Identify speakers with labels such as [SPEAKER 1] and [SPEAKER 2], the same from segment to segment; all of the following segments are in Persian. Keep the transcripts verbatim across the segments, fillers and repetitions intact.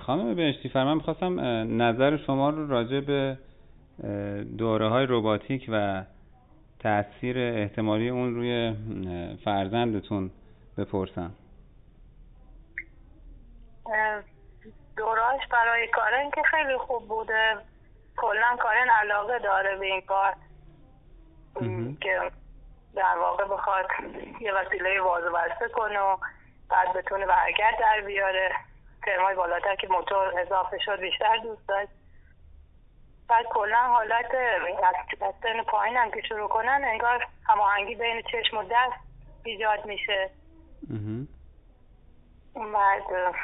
[SPEAKER 1] خانم بهشتی، من میخواستم نظر شما رو راجع به دوره های رباتیک و تأثیر احتمالی اون روی فرزندتون بپرسم.
[SPEAKER 2] دورهاش برای کارن که خیلی خوب بوده. کلا کارن علاقه داره به این کار که در واقع بخواد یه وسیله واز و بسته کنه و بعد بتونه برگرد در بیاره. ترمای بالاتر که موتور اضافه شد بیشتر دوست داشت. بعد کلا حالت از سن پایین هم که شروع کنن انگار هماهنگی بین چشم و دست ایجاد میشه. بعد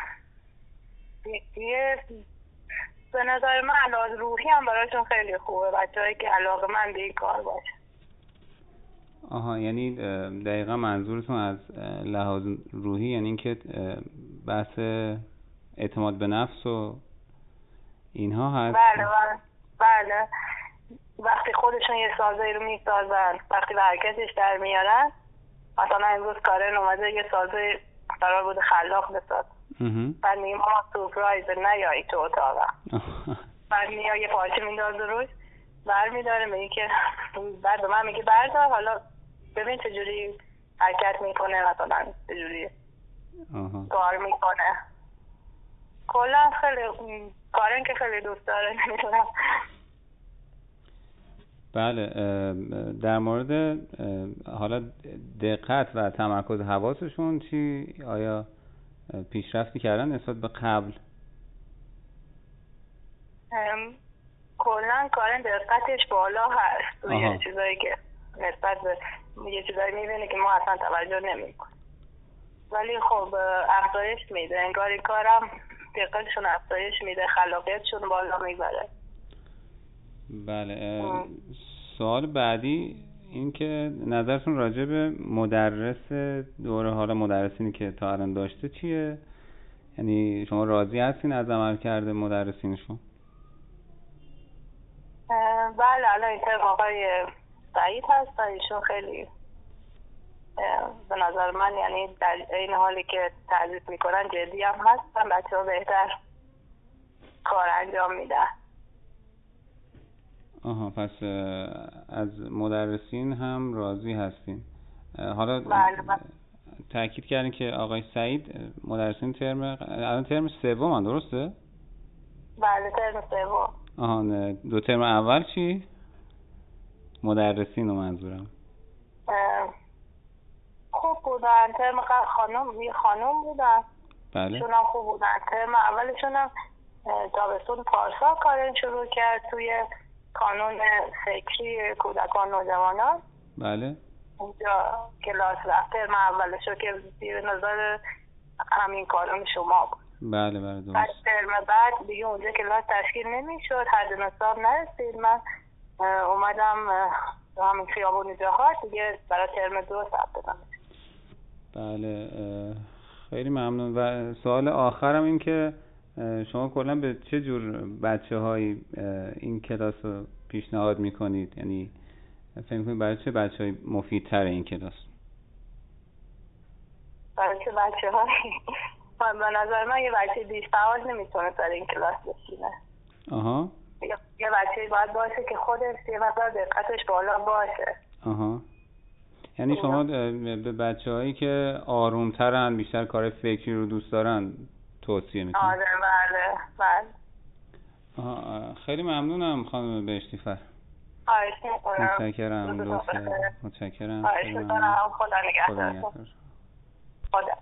[SPEAKER 2] یه به نظر من علاوه روحی هم براشون خیلی خوبه، بچه‌هایی که علاقه من به این کار باشه.
[SPEAKER 1] آها، یعنی دقیقا منظورتون از لحاظ روحی یعنی اینکه بحث اعتماد به نفس و اینها هست؟
[SPEAKER 2] بله بله بله. وقتی خودشون یه سازه رو میسازن، وقتی برکتش در میارن، مثلا امروز کارن اومده یه سازه قرار بود خلاق بساز، بعد میگیم آه سورپرایز نیایی تو اتاقا، بعد میاد یه پارچه میندازه روش برمیداره میگه که بعد به من میگه بردار حالا ببین چجوری حرکت میکنه، مثلا چجوری کار میکنه. کلا خیلی کارن که خیلی دوست داره. نمیدونم.
[SPEAKER 1] بله، در مورد حالا دقت و تمرکز حواسشون چی؟ آیا پیشرفتی کردن نسبت به قبل؟
[SPEAKER 2] کلا کارن دقتش بالا هست توی یه چیزایی که نسبت به یه چیزایی میبینه که ما اصلا توجه نمیکنیم، ولی خب افزایش میده. انگار این کارم دقتشون افزایش میده، خلاقیتشون بالا میبره.
[SPEAKER 1] بله. سوال بعدی این که نظرتون راجع به مدرس دوره، حالا مدرسینی که تا الان داشته چیه؟ یعنی شما راضی هستین از عمل کرده مدرسینشون؟
[SPEAKER 2] بله، الان این ترم آقای سعید هستن، ایشون خیلی به نظر من یعنی در این حالی که تدریس میکنن جدی هم هستن، بچه ها بهتر کار انجام میدن.
[SPEAKER 1] آها، پس از مدرسین هم راضی هستین. حالا
[SPEAKER 2] بله بله.
[SPEAKER 1] تأکید کردین که آقای سعید مدرسین ترم الان ترم سوم، درسته؟
[SPEAKER 2] بله ترم سوم.
[SPEAKER 1] آها، دو ترم اول چی؟ مدرسین رو منظورم.
[SPEAKER 2] خوب بودن. ترم خانم یه خانم بودن.
[SPEAKER 1] بله.
[SPEAKER 2] شون هم خوب بودن. ترم اولشون هم تابستون پارسال کارن شروع کرد توی کانون فکری کودکان نوجوانان.
[SPEAKER 1] بله.
[SPEAKER 2] اونجا کلاس رفت. ترم اولشو که زیر نظر همین کانون شما بود.
[SPEAKER 1] بله بله درست.
[SPEAKER 2] بعد ترم بعد دیگه اونجا کلاس تشکیل نمیشد، حد نصاب نرسید. من اومدم همین خیابون جهاد دیگه برای ترم دو ثبت نام.
[SPEAKER 1] بله، خیلی ممنون. و سوال آخرم این که شما کلا به چه جور بچه‌هایی این کلاس رو پیشنهاد میکنید؟ یعنی فکر می‌کنید برای چه بچه‌هایی مفیدتره این کلاس؟
[SPEAKER 2] برای چه بچه‌هایی؟ به نظر من یه بچه بی‌سواد نمیتونه برای این کلاس بشینه.
[SPEAKER 1] آها.
[SPEAKER 2] یه بچه‌ای باید باشه که خودش یه مقدار دقتش بالا باشه.
[SPEAKER 1] آها. یعنی شما به بچه‌هایی که آرومترن، بیشتر کار فکری رو دوست دارن توصیه میکنید؟
[SPEAKER 2] آره بله بله.
[SPEAKER 1] آها، خیلی ممنونم خانم بهشتی فر.
[SPEAKER 2] خواهش می‌کنم.
[SPEAKER 1] متشکرم. لطفاً متشکرم.
[SPEAKER 2] خواهش می‌کنم. خدا نگهدار.
[SPEAKER 1] خدا.